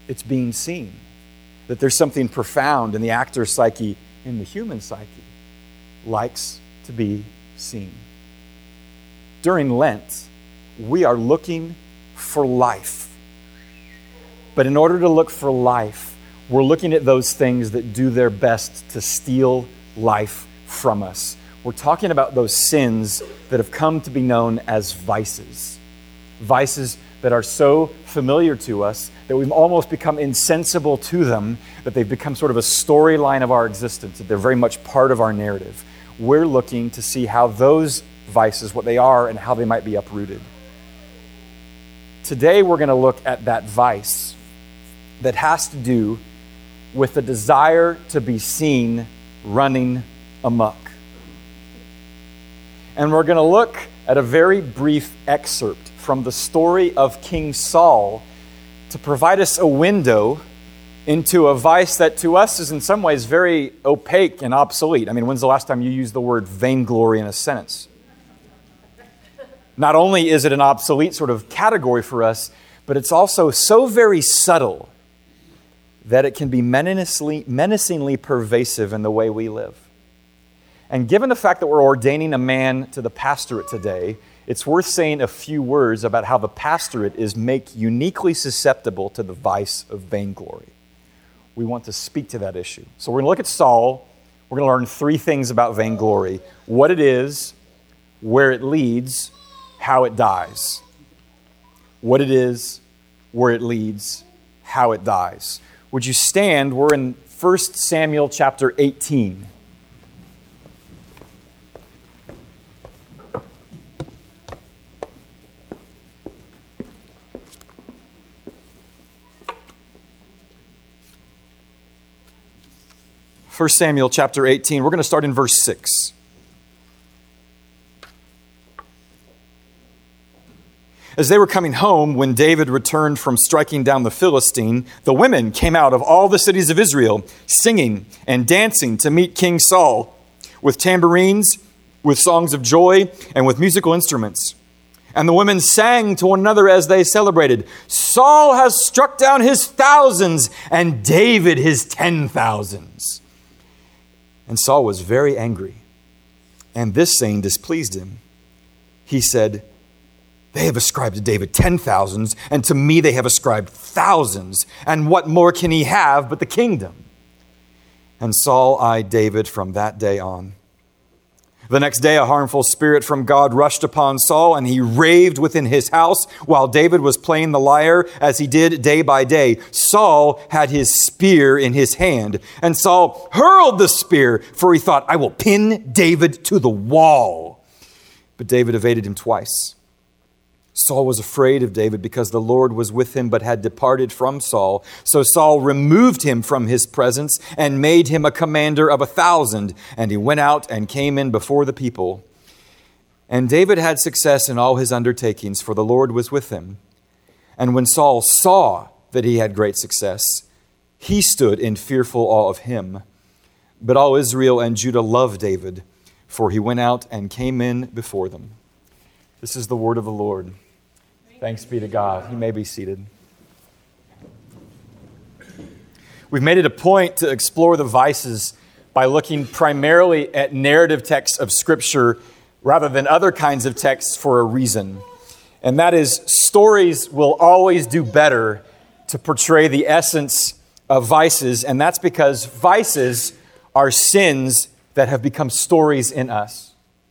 it's being seen. That there's something profound in the actor's psyche, in the human psyche, likes to be seen. During Lent, we are looking for life. But in order to look for life, we're looking at those things that do their best to steal life from us. We're talking about those sins that have come to be known as vices. Vices that are so familiar to us that we've almost become insensible to them, that they've become sort of a storyline of our existence, that they're very much part of our narrative. We're looking to see how those vices, what they are, and how they might be uprooted. Today we're going to look at that vice that has to do with the desire to be seen running amok. And we're going to look at a very brief excerpt from the story of King Saul to provide us a window into a vice that to us is in some ways very opaque and obsolete. I mean, when's the last time you used the word vainglory in a sentence? Not only is it an obsolete sort of category for us, but it's also so very subtle that it can be menacingly pervasive in the way we live. And given the fact that we're ordaining a man to the pastorate today, it's worth saying a few words about how the pastorate is uniquely susceptible to the vice of vainglory. We want to speak to that issue. So we're going to look at Saul. We're going to learn three things about vainglory: what it is, where it leads, how it dies. What it is, where it leads, how it dies. Would you stand? We're in 1 Samuel chapter 18. First Samuel chapter 18. We're going to start in verse 6. As they were coming home, when David returned from striking down the Philistine, the women came out of all the cities of Israel, singing and dancing to meet King Saul, with tambourines, with songs of joy, and with musical instruments. And the women sang to one another as they celebrated, "Saul has struck down his thousands, and David his 10,000s." And Saul was very angry, and this saying displeased him. He said, "They have ascribed to David 10,000s, and to me they have ascribed thousands. And what more can he have but the kingdom?" And Saul eyed David from that day on. The next day, a harmful spirit from God rushed upon Saul, and he raved within his house while David was playing the lyre, as he did day by day. Saul had his spear in his hand, and Saul hurled the spear, for he thought, "I will pin David to the wall." But David evaded him twice. Saul was afraid of David because the Lord was with him, but had departed from Saul. So Saul removed him from his presence and made him a commander of 1,000. And he went out and came in before the people. And David had success in all his undertakings, for the Lord was with him. And when Saul saw that he had great success, he stood in fearful awe of him. But all Israel and Judah loved David, for he went out and came in before them. This is the word of the Lord. Thanks be to God. You may be seated. We've made it a point to explore the vices by looking primarily at narrative texts of Scripture rather than other kinds of texts for a reason. And that is, stories will always do better to portray the essence of vices, and that's because vices are sins that have become stories in us.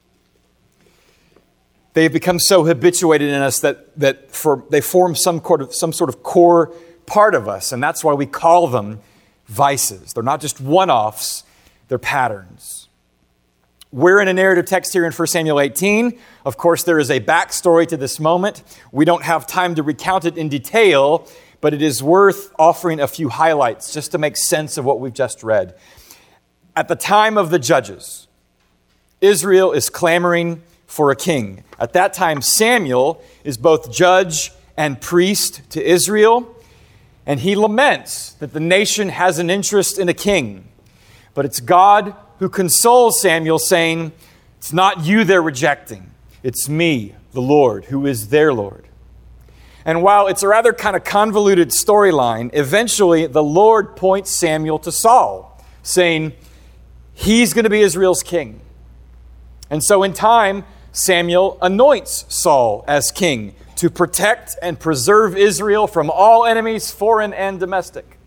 They've become so habituated in us that they form some sort of core part of us, and that's why we call them vices. They're not just one-offs, they're patterns. We're in a narrative text here in 1 Samuel 18. Of course, there is a backstory to this moment. We don't have time to recount it in detail, but it is worth offering a few highlights just to make sense of what we've just read. At the time of the judges, Israel is clamoring for a king. At that time, Samuel is both judge and priest to Israel, and he laments that the nation has an interest in a king. But it's God who consoles Samuel, saying, "It's not you they're rejecting. It's me, the Lord, who is their Lord." And while it's a rather kind of convoluted storyline, eventually the Lord points Samuel to Saul, saying, he's going to be Israel's king. And so in time, Samuel anoints Saul as king to protect and preserve Israel from all enemies, foreign and domestic.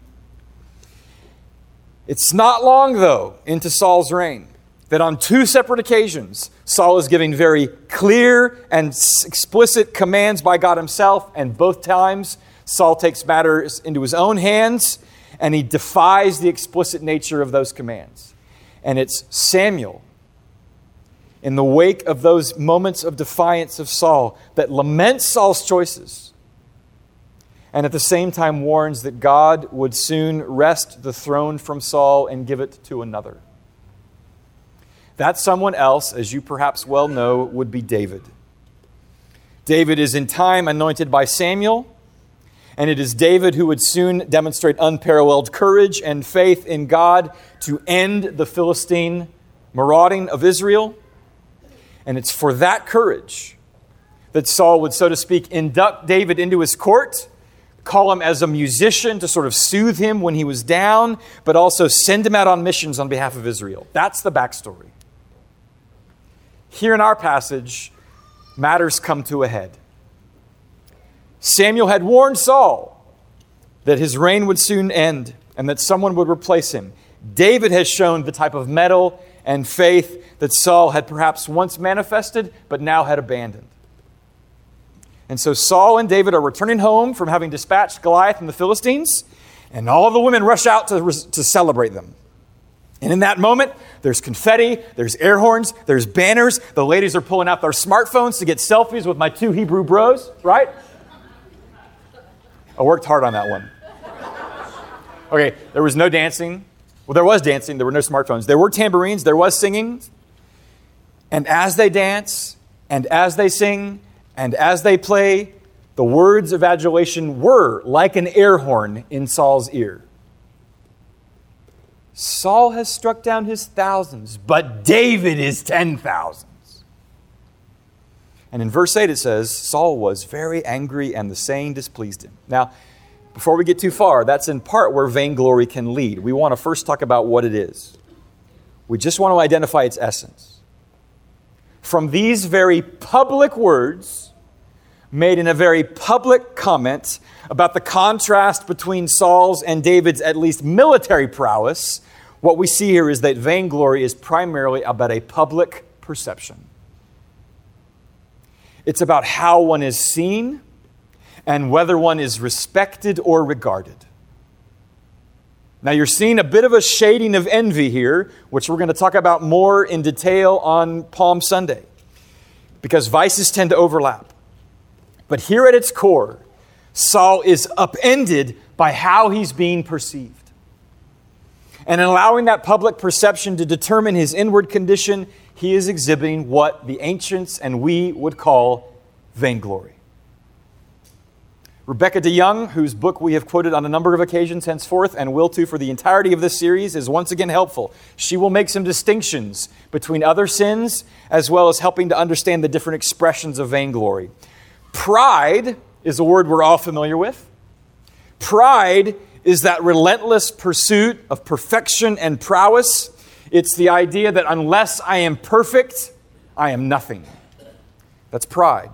It's not long, though, into Saul's reign that on two separate occasions, Saul is giving very clear and explicit commands by God himself, and both times Saul takes matters into his own hands, and he defies the explicit nature of those commands. And it's Samuel, in the wake of those moments of defiance of Saul, that laments Saul's choices, and at the same time warns that God would soon wrest the throne from Saul and give it to another. That someone else, as you perhaps well know, would be David. David is in time anointed by Samuel, and it is David who would soon demonstrate unparalleled courage and faith in God to end the Philistine marauding of Israel. And it's for that courage that Saul would, so to speak, induct David into his court, call him as a musician to sort of soothe him when he was down, but also send him out on missions on behalf of Israel. That's the backstory. Here in our passage, matters come to a head. Samuel had warned Saul that his reign would soon end and that someone would replace him. David has shown the type of mettle and faith that Saul had perhaps once manifested, but now had abandoned. And so Saul and David are returning home from having dispatched Goliath and the Philistines, and all the women rush out to celebrate them. And in that moment, there's confetti, there's air horns, there's banners. The ladies are pulling out their smartphones to get selfies with my two Hebrew bros, right? I worked hard on that one. Okay, there was no dancing. Well, there was dancing. There were no smartphones. There were tambourines. There was singing. And as they dance, and as they sing, and as they play, the words of adulation were like an air horn in Saul's ear. Saul has struck down his thousands, but David his 10,000s. And in verse 8 it says, Saul was very angry and the saying displeased him. Now, before we get too far, that's in part where vainglory can lead. We want to first talk about what it is. We just want to identify its essence. From these very public words, made in a very public comment about the contrast between Saul's and David's at least military prowess, what we see here is that vainglory is primarily about a public perception. It's about how one is seen and whether one is respected or regarded. Now you're seeing a bit of a shading of envy here, which we're going to talk about more in detail on Palm Sunday, because vices tend to overlap. But here at its core, Saul is upended by how he's being perceived. And in allowing that public perception to determine his inward condition, he is exhibiting what the ancients and we would call vainglory. Rebecca DeYoung, whose book we have quoted on a number of occasions henceforth and will too for the entirety of this series, is once again helpful. She will make some distinctions between other sins as well as helping to understand the different expressions of vainglory. Pride is a word we're all familiar with. Pride is that relentless pursuit of perfection and prowess. It's the idea that unless I am perfect, I am nothing. That's pride.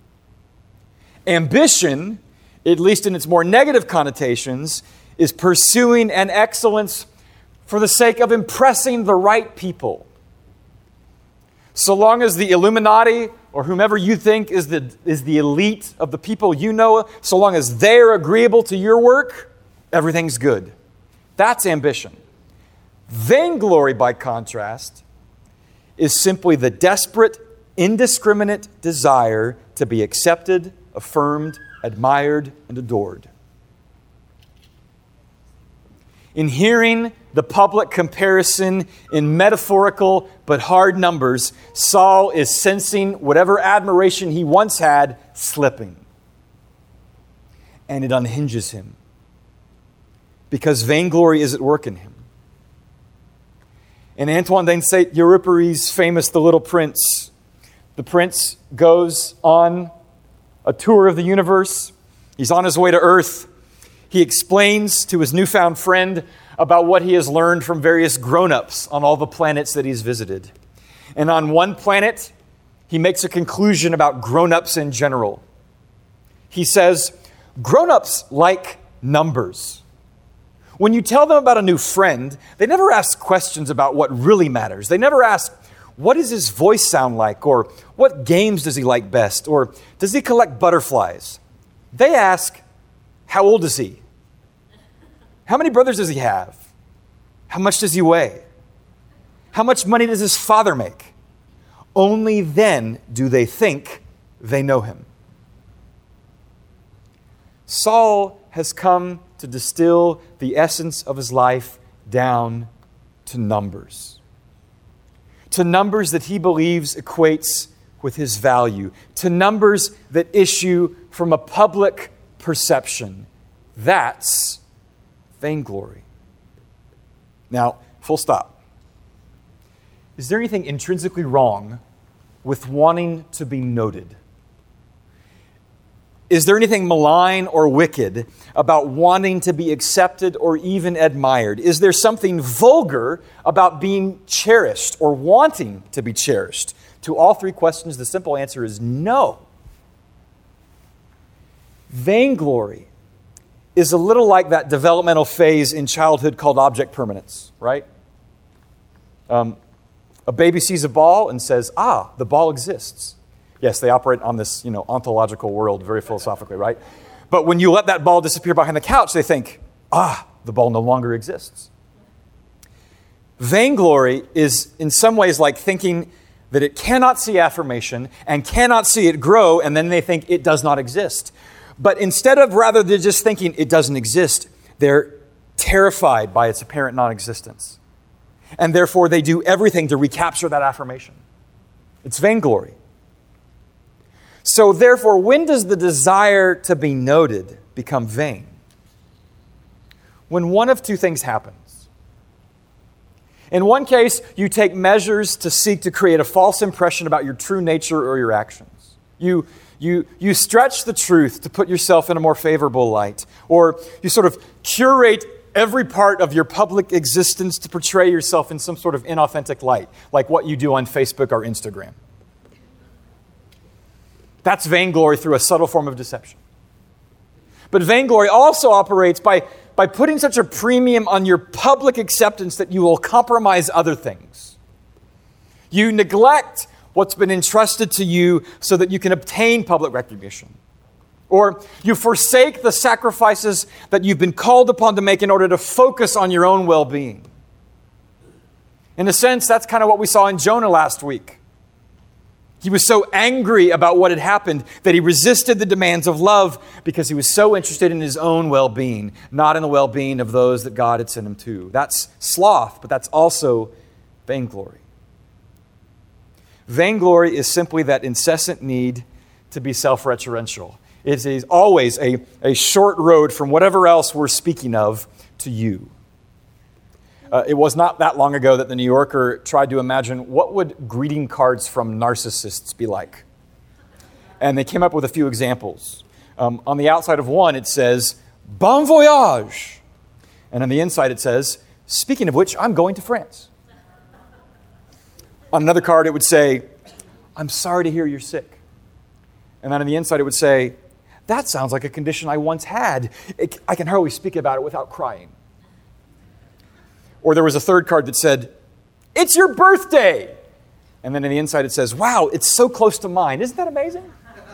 Ambition, at least in its more negative connotations, is pursuing an excellence for the sake of impressing the right people. So long as the Illuminati or whomever you think is the elite of the people you know, so long as they're agreeable to your work, everything's good. That's ambition. Vainglory, by contrast, is simply the desperate, indiscriminate desire to be accepted, affirmed, admired, and adored. In hearing the public comparison in metaphorical but hard numbers, Saul is sensing whatever admiration he once had slipping. And it unhinges him, because vainglory is at work in him. In Antoine de Saint-Exupéry's famous The Little Prince, the prince goes on a tour of the universe, He's on his way to Earth. He explains to his newfound friend about what he has learned from various grown-ups on all the planets that he's visited. And on one planet, he makes a conclusion about grown-ups in general. He says, grown-ups like numbers. When you tell them about a new friend, they never ask questions about what really matters. They never ask, what does his voice sound like? Or what games does he like best? Or does he collect butterflies? They ask, how old is he? How many brothers does he have? How much does he weigh? How much money does his father make? Only then do they think they know him. Saul has come to distill the essence of his life down to numbers. To numbers that he believes equates with his value. To numbers that issue from a public perception. That's vainglory. Now, full stop. Is there anything intrinsically wrong with wanting to be noted? Is there anything malign or wicked about wanting to be accepted or even admired? Is there something vulgar about being cherished or wanting to be cherished? To all three questions, the simple answer is no. Vainglory is a little like that developmental phase in childhood called object permanence, right? A baby sees a ball and says, the ball exists. Yes, they operate on this, ontological world very philosophically, right? But when you let that ball disappear behind the couch, they think, the ball no longer exists. Vainglory is in some ways like thinking that it cannot see affirmation and cannot see it grow, and then they think it does not exist. But instead of rather than just thinking it doesn't exist, they're terrified by its apparent non-existence. And therefore they do everything to recapture that affirmation. It's vainglory. So therefore, when does the desire to be noted become vain? When one of two things happens. In one case, you take measures to seek to create a false impression about your true nature or your actions. You stretch the truth to put yourself in a more favorable light. Or you sort of curate every part of your public existence to portray yourself in some sort of inauthentic light, like what you do on Facebook or Instagram. That's vainglory through a subtle form of deception. But vainglory also operates by putting such a premium on your public acceptance that you will compromise other things. You neglect what's been entrusted to you so that you can obtain public recognition. Or you forsake the sacrifices that you've been called upon to make in order to focus on your own well-being. In a sense, that's kind of what we saw in Jonah last week. He was so angry about what had happened that he resisted the demands of love because he was so interested in his own well-being, not in the well-being of those that God had sent him to. That's sloth, but that's also vainglory. Vainglory is simply that incessant need to be self-referential. It is always a short road from whatever else we're speaking of to you. It was not that long ago that the New Yorker tried to imagine what would greeting cards from narcissists be like. And they came up with a few examples. On the outside of one, it says, Bon voyage. And on the inside, it says, speaking of which, I'm going to France. On another card, it would say, I'm sorry to hear you're sick. And then on the inside, it would say, that sounds like a condition I once had. I can hardly speak about it without crying. Or there was a third card that said, it's your birthday. And then on the inside it says, wow, it's so close to mine. Isn't that amazing?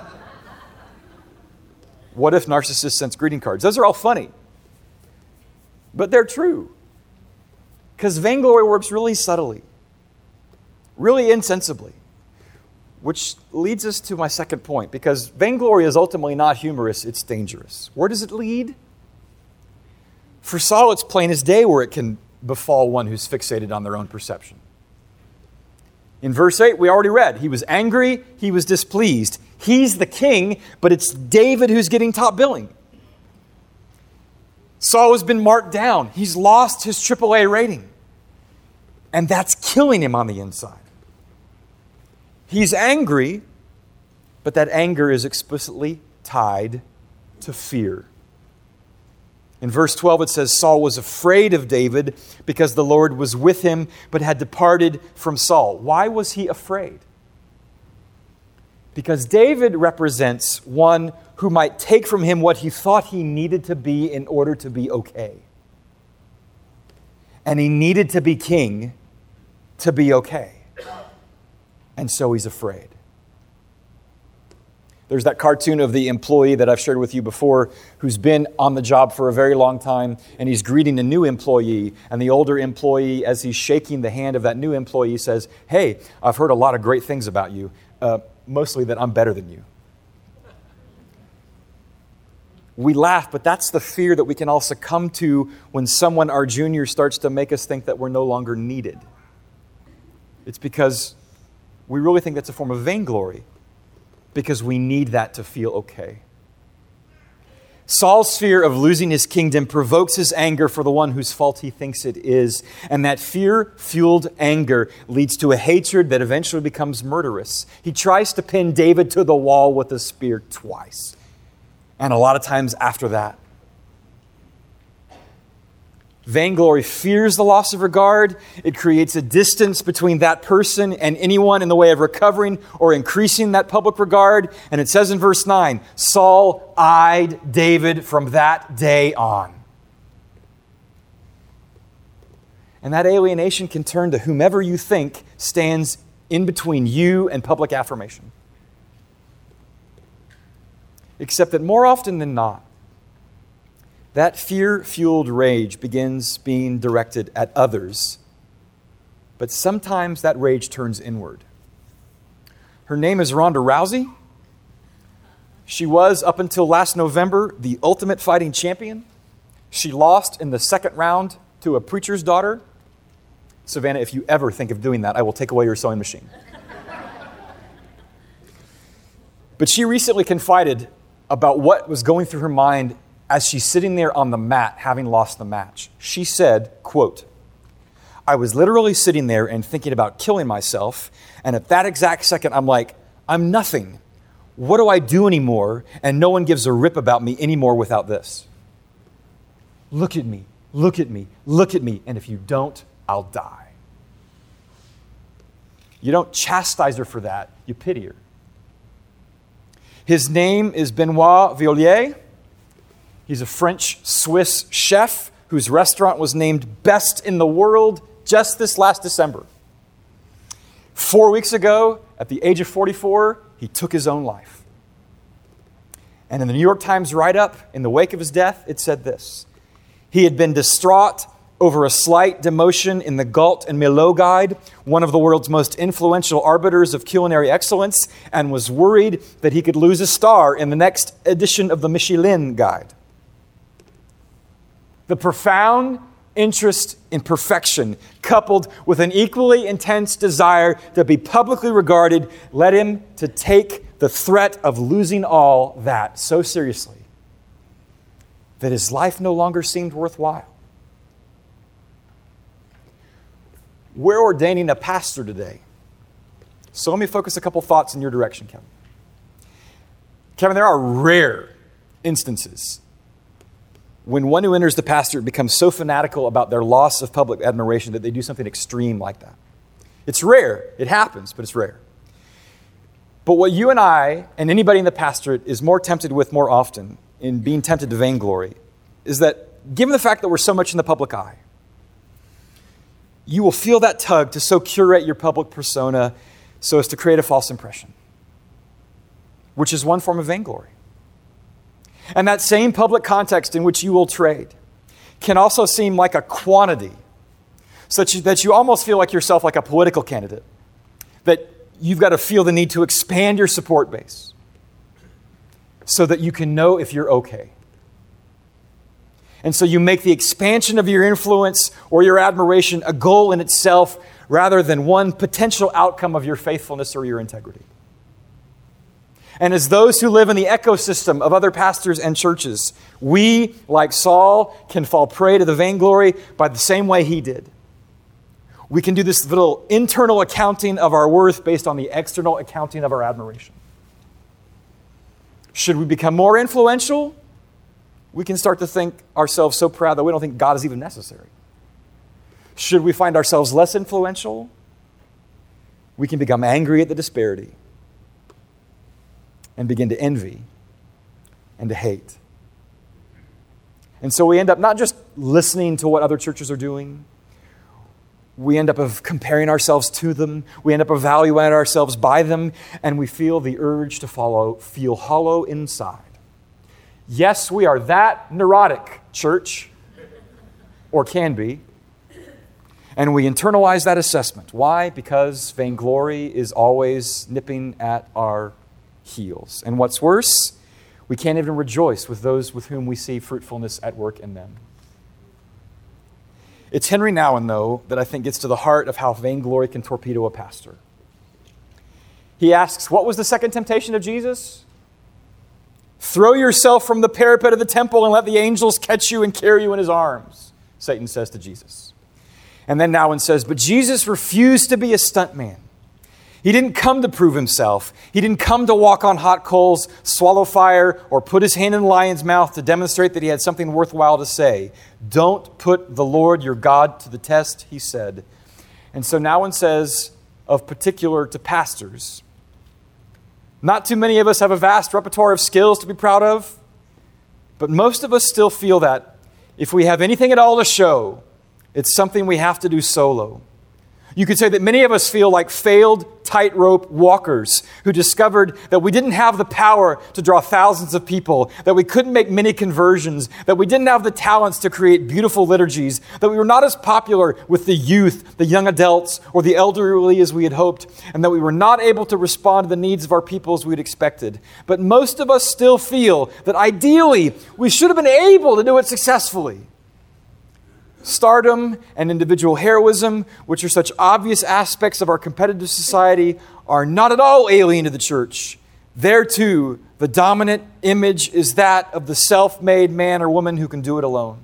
What if narcissists sent greeting cards? Those are all funny. But they're true. Because vainglory works really subtly, really insensibly. Which leads us to my second point, because vainglory is ultimately not humorous, it's dangerous. Where does it lead? For Saul, it's plain as day where it can befall one who's fixated on their own perception. In verse 8, we already read, he was angry, he was displeased. He's the king, but it's David who's getting top billing. Saul has been marked down. He's lost his AAA rating. And that's killing him on the inside. He's angry, but that anger is explicitly tied to fear. In verse 12, it says, Saul was afraid of David because the Lord was with him, but had departed from Saul. Why was he afraid? Because David represents one who might take from him what he thought he needed to be in order to be okay. And he needed to be king to be okay. And so he's afraid. There's that cartoon of the employee that I've shared with you before who's been on the job for a very long time, and he's greeting a new employee. And the older employee, as he's shaking the hand of that new employee, says, "Hey, I've heard a lot of great things about you, mostly that I'm better than you." We laugh, but that's the fear that we can all succumb to when someone, our junior, starts to make us think that we're no longer needed. It's because we really think that's a form of vainglory, because we need that to feel okay. Saul's fear of losing his kingdom provokes his anger for the one whose fault he thinks it is. And that fear-fueled anger leads to a hatred that eventually becomes murderous. He tries to pin David to the wall with a spear twice. And a lot of times after that. Vainglory fears the loss of regard. It creates a distance between that person and anyone in the way of recovering or increasing that public regard. And it says in verse 9, Saul eyed David from that day on. And that alienation can turn to whomever you think stands in between you and public affirmation. Except that more often than not, that fear-fueled rage begins being directed at others, but sometimes that rage turns inward. Her name is Ronda Rousey. She was, up until last November, the Ultimate Fighting Champion. She lost in the second round to a preacher's daughter. Savannah, if you ever think of doing that, I will take away your sewing machine. But she recently confided about what was going through her mind as she's sitting there on the mat, having lost the match. She said, quote, "I was literally sitting there and thinking about killing myself, and at that exact second, I'm like, I'm nothing. What do I do anymore? And no one gives a rip about me anymore without this. Look at me, look at me, look at me, and if you don't, I'll die." You don't chastise her for that, you pity her. His name is Benoit Violier. He's a French-Swiss chef whose restaurant was named Best in the World just this last December. 4 weeks ago, at the age of 44, he took his own life. And in the New York Times write-up, in the wake of his death, it said this: "He had been distraught over a slight demotion in the Gault and Millau Guide, one of the world's most influential arbiters of culinary excellence, and was worried that he could lose a star in the next edition of the Michelin Guide." The profound interest in perfection, coupled with an equally intense desire to be publicly regarded, led him to take the threat of losing all that so seriously that his life no longer seemed worthwhile. We're ordaining a pastor today. So let me focus a couple thoughts in your direction, Kevin. Kevin, there are rare instances when one who enters the pastorate becomes so fanatical about their loss of public admiration that they do something extreme like that. It's rare. It happens, but it's rare. But what you and I and anybody in the pastorate is more tempted with more often in being tempted to vainglory is that given the fact that we're so much in the public eye, you will feel that tug to so curate your public persona so as to create a false impression, which is one form of vainglory. And that same public context in which you will trade can also seem like a quantity, such that you almost feel like yourself like a political candidate, that you've got to feel the need to expand your support base so that you can know if you're okay. And so you make the expansion of your influence or your admiration a goal in itself rather than one potential outcome of your faithfulness or your integrity. And as those who live in the ecosystem of other pastors and churches, we, like Saul, can fall prey to the vainglory by the same way he did. We can do this little internal accounting of our worth based on the external accounting of our admiration. Should we become more influential we can start to think ourselves so proud that we don't think God is even necessary. Should we find ourselves less influential, we can become angry at the disparity and begin to envy and to hate. And so we end up not just listening to what other churches are doing, we end up of comparing ourselves to them, we end up evaluating ourselves by them, and we feel the urge to feel hollow inside. Yes, we are that neurotic, church, or can be. And we internalize that assessment. Why? Because vainglory is always nipping at our heels. And what's worse, we can't even rejoice with those with whom we see fruitfulness at work in them. It's Henry Nouwen, though, that I think gets to the heart of how vainglory can torpedo a pastor. He asks, what was the second temptation of Jesus? Throw yourself from the parapet of the temple and let the angels catch you and carry you in his arms, Satan says to Jesus. And then Nouwen says, but Jesus refused to be a stuntman. He didn't come to prove himself. He didn't come to walk on hot coals, swallow fire, or put his hand in the lion's mouth to demonstrate that he had something worthwhile to say. Don't put the Lord your God to the test, he said. And so Nouwen says, of particular to pastors, not too many of us have a vast repertoire of skills to be proud of, but most of us still feel that if we have anything at all to show, it's something we have to do solo. You could say that many of us feel like failed tightrope walkers who discovered that we didn't have the power to draw thousands of people, that we couldn't make many conversions, that we didn't have the talents to create beautiful liturgies, that we were not as popular with the youth, the young adults, or the elderly as we had hoped, and that we were not able to respond to the needs of our people as we'd expected. But most of us still feel that ideally we should have been able to do it successfully. Stardom and individual heroism, which are such obvious aspects of our competitive society, are not at all alien to the church. There too, the dominant image is that of the self-made man or woman who can do it alone.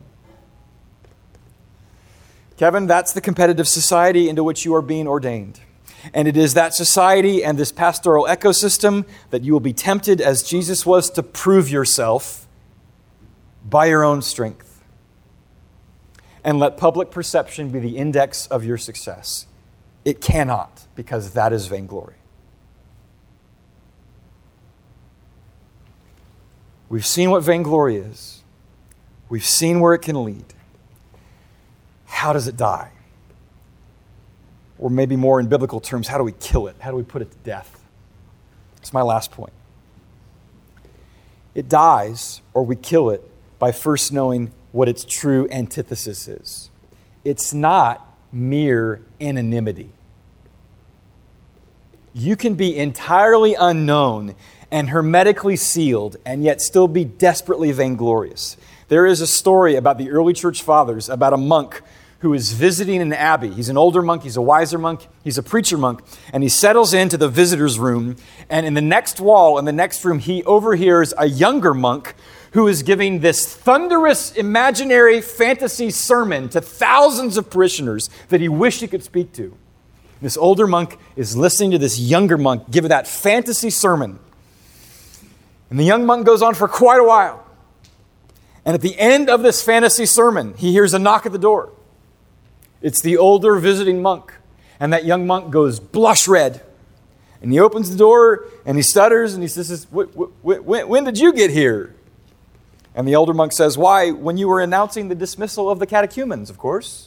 Kevin, that's the competitive society into which you are being ordained. And it is that society and this pastoral ecosystem that you will be tempted, as Jesus was, to prove yourself by your own strength. And let public perception be the index of your success. It cannot, because that is vainglory. We've seen what vainglory is. We've seen where it can lead. How does it die? Or maybe more in biblical terms, how do we kill it? How do we put it to death? It's my last point. It dies, or we kill it, by first knowing what its true antithesis is. It's not mere anonymity. You can be entirely unknown and hermetically sealed and yet still be desperately vainglorious. There is a story about the early church fathers, about a monk who is visiting an abbey. He's an older monk, he's a wiser monk, he's a preacher monk, and he settles into the visitor's room, and in the next wall, in the next room, he overhears a younger monk who is giving this thunderous, imaginary fantasy sermon to thousands of parishioners that he wished he could speak to. This older monk is listening to this younger monk give that fantasy sermon. And the young monk goes on for quite a while. And at the end of this fantasy sermon, he hears a knock at the door. It's the older visiting monk. And that young monk goes blush red. And he opens the door and he stutters and he says, when did you get here? And the older monk says, why, when you were announcing the dismissal of the catechumens, of course.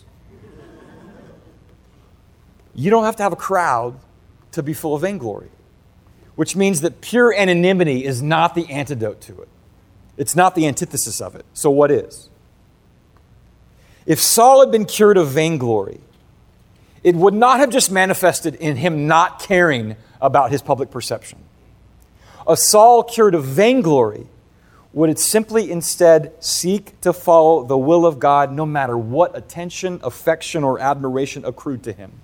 You don't have to have a crowd to be full of vainglory, which means that pure anonymity is not the antidote to it. It's not the antithesis of it. So what is? If Saul had been cured of vainglory, it would not have just manifested in him not caring about his public perception. A Saul cured of vainglory would it simply instead seek to follow the will of God no matter what attention, affection, or admiration accrued to him.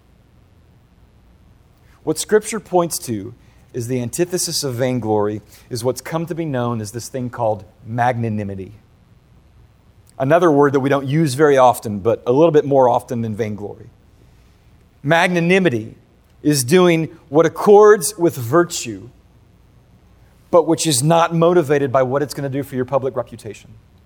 What Scripture points to is the antithesis of vainglory is what's come to be known as this thing called magnanimity. Another word that we don't use very often, but a little bit more often than vainglory. Magnanimity is doing what accords with virtue, but which is not motivated by what it's going to do for your public reputation.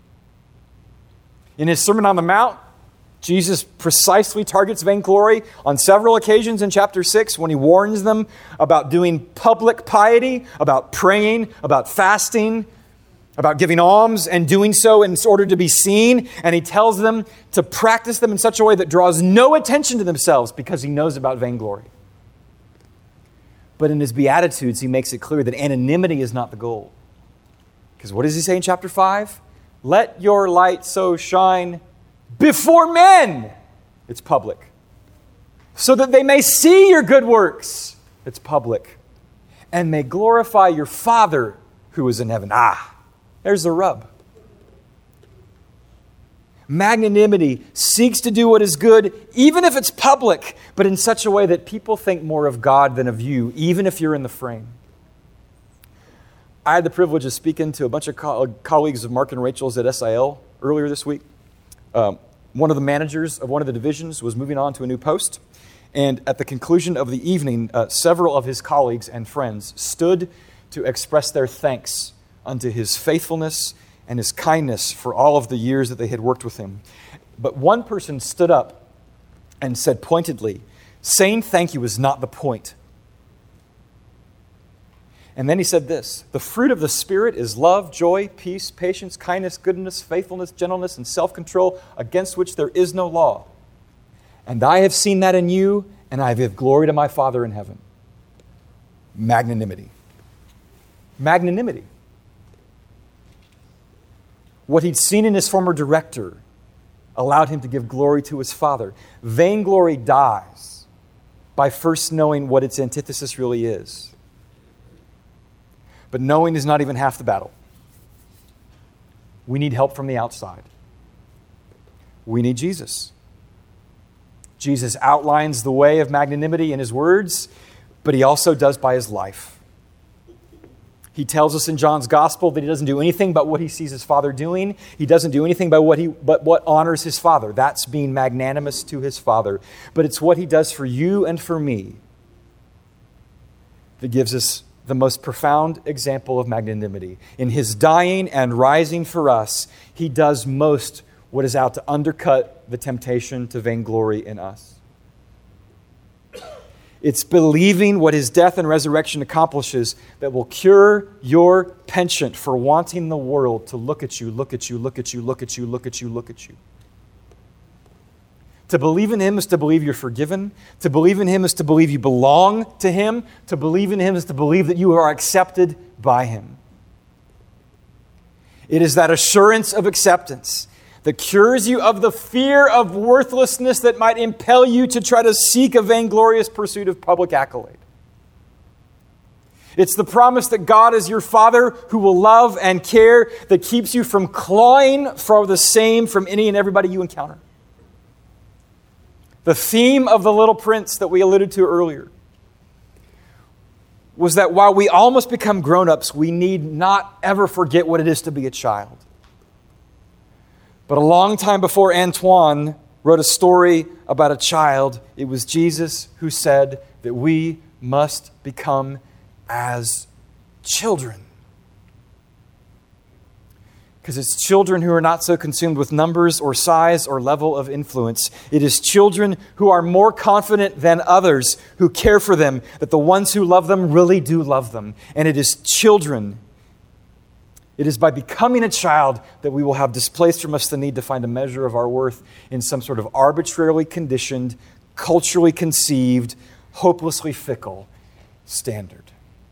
In his Sermon on the Mount, Jesus precisely targets vainglory on several occasions in chapter 6 when he warns them about doing public piety, about praying, about fasting, about giving alms and doing so in order to be seen. And he tells them to practice them in such a way that draws no attention to themselves because he knows about vainglory. But in his Beatitudes, he makes it clear that anonymity is not the goal. Because what does he say in chapter 5? Let your light so shine before men. It's public. So that they may see your good works. It's public. And may glorify your Father who is in heaven. There's the rub. Magnanimity seeks to do what is good, even if it's public, but in such a way that people think more of God than of you, even if you're in the frame. I had the privilege of speaking to a bunch of colleagues of Mark and Rachel's at SIL earlier this week. One of the managers of one of the divisions was moving on to a new post. And at the conclusion of the evening, several of his colleagues and friends stood to express their thanks unto his faithfulness and his kindness for all of the years that they had worked with him. But one person stood up and said pointedly, saying thank you is not the point. And then he said this, the fruit of the Spirit is love, joy, peace, patience, kindness, goodness, faithfulness, gentleness, and self-control, against which there is no law. And I have seen that in you, and I give glory to my Father in heaven. Magnanimity. Magnanimity. What he'd seen in his former director allowed him to give glory to his Father. Vainglory dies by first knowing what its antithesis really is. But knowing is not even half the battle. We need help from the outside. We need Jesus. Jesus outlines the way of magnanimity in his words, but he also does by his life. He tells us in John's gospel that he doesn't do anything but what he sees his Father doing. He doesn't do anything but what honors his Father. That's being magnanimous to his Father. But it's what he does for you and for me that gives us the most profound example of magnanimity. In his dying and rising for us, he does most what is out to undercut the temptation to vainglory in us. It's believing what his death and resurrection accomplishes that will cure your penchant for wanting the world to look at you, look at you, look at you, look at you, look at you, look at you. To believe in him is to believe you're forgiven. To believe in him is to believe you belong to him. To believe in him is to believe that you are accepted by him. It is that assurance of acceptance that cures you of the fear of worthlessness that might impel you to try to seek a vainglorious pursuit of public accolade. It's the promise that God is your Father who will love and care, that keeps you from clawing for the same from any and everybody you encounter. The theme of The Little Prince that we alluded to earlier was that while we almost become grown-ups, we need not ever forget what it is to be a child. But a long time before Antoine wrote a story about a child, it was Jesus who said that we must become as children. Because it's children who are not so consumed with numbers or size or level of influence. It is children who are more confident than others who care for them, that the ones who love them really do love them. And it is children. It is by becoming a child that we will have displaced from us the need to find a measure of our worth in some sort of arbitrarily conditioned, culturally conceived, hopelessly fickle standard.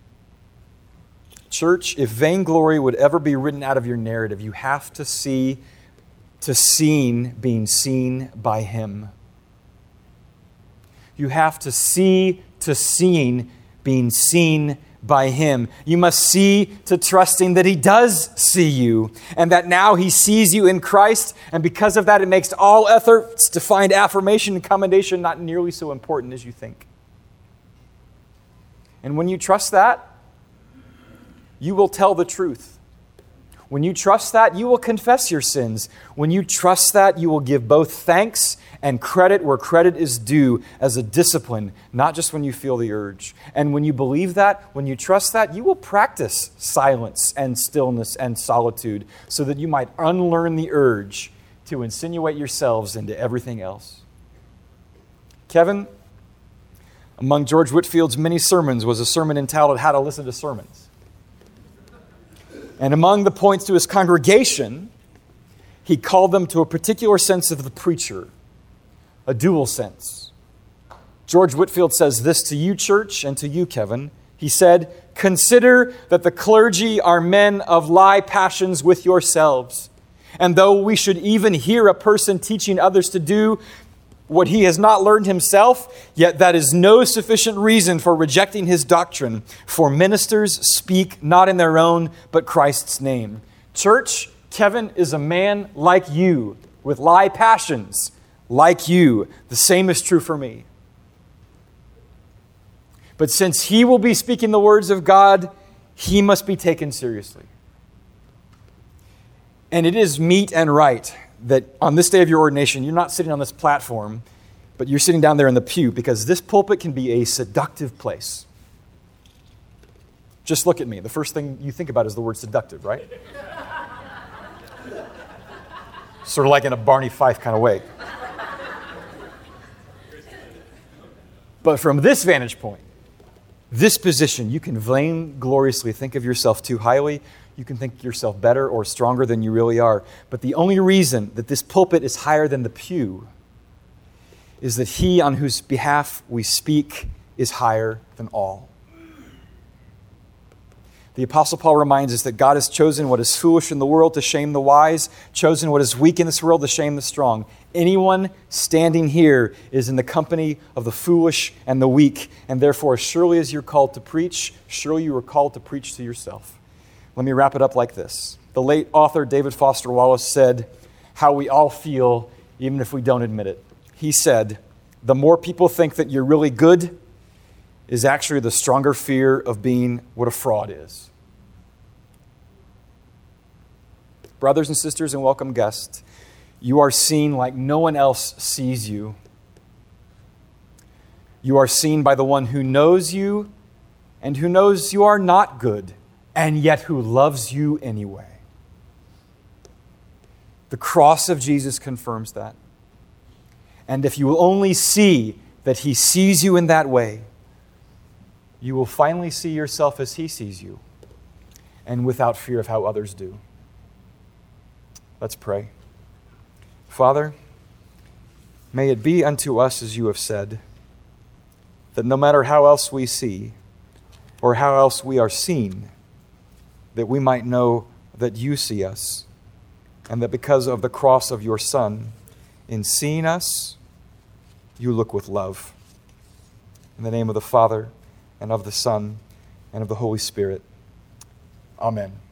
Church, if vainglory would ever be written out of your narrative, you have to see to seeing being seen by him. You have to see to seeing being seen by him. You must see to trusting that he does see you and that now he sees you in Christ. And because of that, it makes all efforts to find affirmation and commendation not nearly so important as you think. And when you trust that, you will tell the truth. When you trust that, you will confess your sins. When you trust that, you will give both thanks and credit where credit is due as a discipline, not just when you feel the urge. And when you believe that, when you trust that, you will practice silence and stillness and solitude so that you might unlearn the urge to insinuate yourselves into everything else. Kevin, among George Whitfield's many sermons was a sermon entitled How to Listen to Sermons. And among the points to his congregation, he called them to a particular sense of the preacher, a dual sense. George Whitfield says this to you, church, and to you, Kevin. He said, "Consider that the clergy are men of lie passions with yourselves. And though we should even hear a person teaching others to do what he has not learned himself, yet that is no sufficient reason for rejecting his doctrine. For ministers speak not in their own, but Christ's name." Church, Kevin is a man like you, with lie passions like you. The same is true for me. But since he will be speaking the words of God, he must be taken seriously. And it is meet and right that on this day of your ordination, you're not sitting on this platform, but you're sitting down there in the pew, because this pulpit can be a seductive place. Just look at me. The first thing you think about is the word seductive, right? Sort of like in a Barney Fife kind of way. But from this vantage point, this position, you can vaingloriously think of yourself too highly. You can think yourself better or stronger than you really are. But the only reason that this pulpit is higher than the pew is that he on whose behalf we speak is higher than all. The Apostle Paul reminds us that God has chosen what is foolish in the world to shame the wise, chosen what is weak in this world to shame the strong. Anyone standing here is in the company of the foolish and the weak, and therefore, as surely as you're called to preach, surely you are called to preach to yourself. Let me wrap it up like this. The late author David Foster Wallace said how we all feel, even if we don't admit it. He said, "The more people think that you're really good is actually the stronger fear of being what a fraud is." Brothers and sisters and welcome guests, you are seen like no one else sees you. You are seen by the one who knows you and who knows you are not good, and yet who loves you anyway. The cross of Jesus confirms that. And if you will only see that he sees you in that way, you will finally see yourself as he sees you, and without fear of how others do. Let's pray. Father, may it be unto us as you have said, that no matter how else we see, or how else we are seen, that we might know that you see us, and that because of the cross of your Son, in seeing us, you look with love. In the name of the Father, and of the Son, and of the Holy Spirit. Amen.